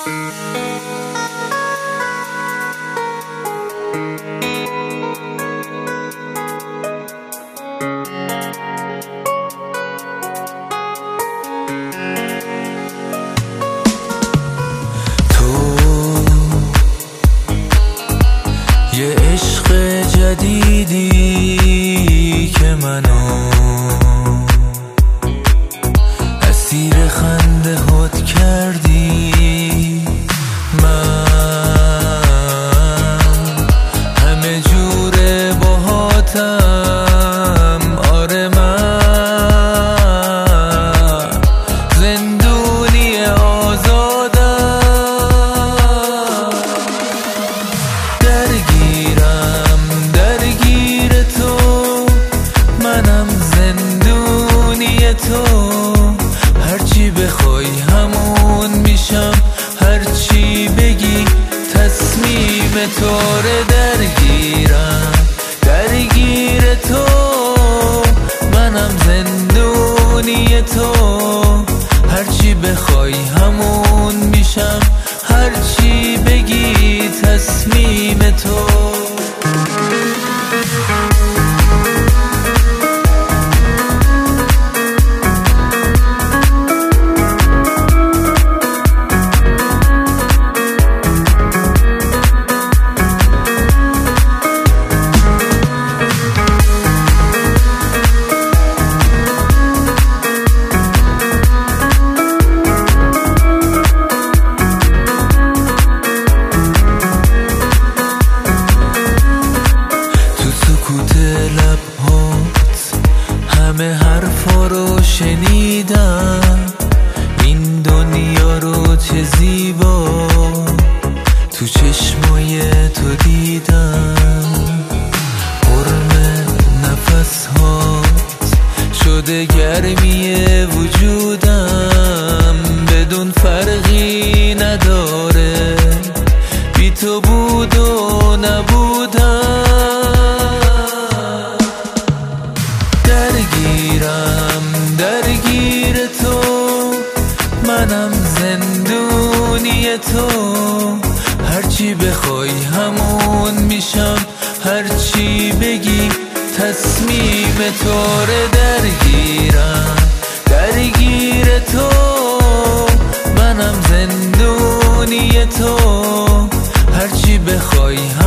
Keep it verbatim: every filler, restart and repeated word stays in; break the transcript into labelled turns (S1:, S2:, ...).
S1: یه عشق جدیدی که منو اسیر خنده هات کردی. من همه جوره باهاتم، آره من زندونی آزادم. درگیرم درگیر تو، منم زندونی تو. هرچی بخوای همون میشم، هرچی بگی تصمیم طوره. درگیرم درگیر تو، منم زندونی تو. هرچی بخوای همون میشم، هرچی بگی تصمیم تو. همه حرفا رو شنیدم، این دنیا رو چه زیبا تو چشمای تو دیدم. حرم نفس هات شده گرمی وجودم، بدون فرقی نداره بی تو بود و نبودم. درگیرم درگیر تو، منم زندونی تو. هرچی بخوای همون میشم، هرچی بگی تصمیم طوره. درگیرم درگیر تو، منم زندونی تو. هرچی بخوای